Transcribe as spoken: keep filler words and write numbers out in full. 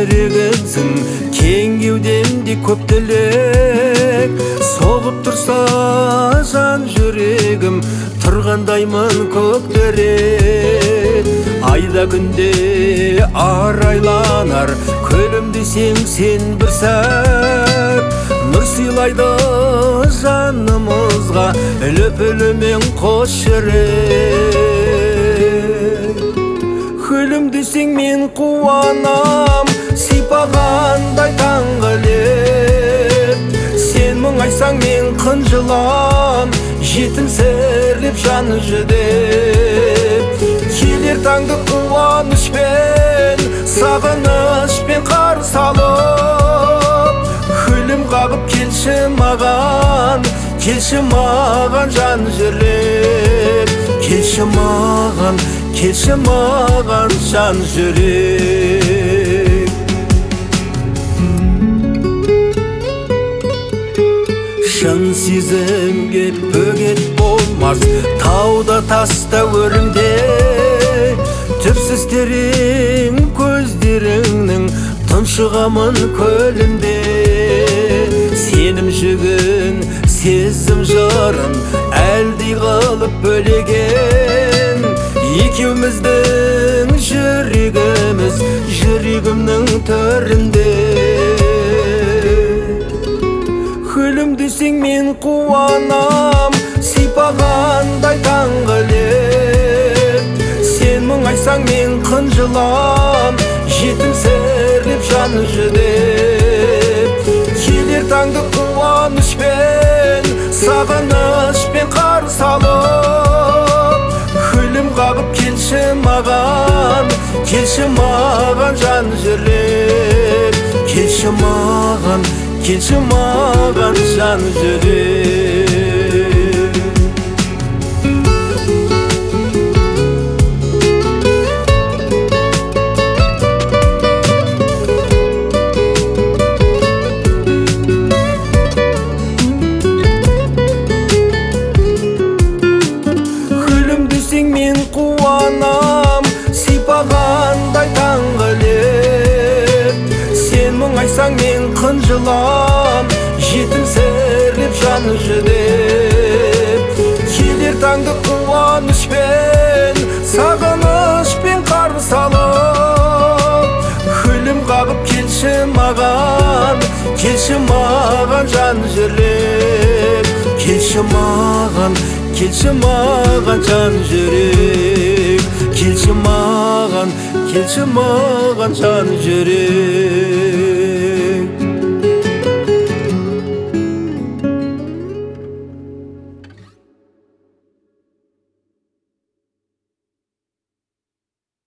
жүрегімсің, кең кеудемде көп тілек. Соғып тұрса жан жүрегім, тұрғандаймын көктерек. Айда күнде арайланар, көлім десең сен бір сәт. Нұр сыйлайды жанымызға, лөп-лөмен қос жүрек. Күлім десең мен қуанам, сипағандай таңғы леп. Сен мұңайсаң мен қынжылам, жетімсірлеп жаны жүдеп. Келер таңды қуанышпен, сағынышпен қарсы алып. Күлім қағып келші маған, келші маған жан жүрек. Келші маған, келші маған жан жүрек. Шын сезімге бөгет болмас, тауда таста өрімде. Түпсіз терең көздеріңнің, тұншығамын көлінде. Сенім жүгін, сезім жырын, әлдей қылып бөлеген. Екеуміздің жүрегіміз, жүрегімнің төрінде. Күлім десең мен қуанам, сипағандай таңғы леп. Сен мұңайсаң мен қынжылам, жетімсірлеп жаны жүдеп. Келер таңды қуанышпен, сағынышпен қарсы алып. Күлім қағып келші маған, келші маған жан жүрек. Келші маған, келші маған жан жүрек. Күлім десең мен қуанам, сипағандай таңғы леп. Сен мұңайсаң мен қынжылам, жетімсірлеп жаны жүдеп. Келер таңды қуанышпен, сағынышпен қарсы алып. Күлім қағып келші маған, келші маған жан жүрек. Келші маған, келші маған жан жүрек. Келші маған, келші маған жан жүрек.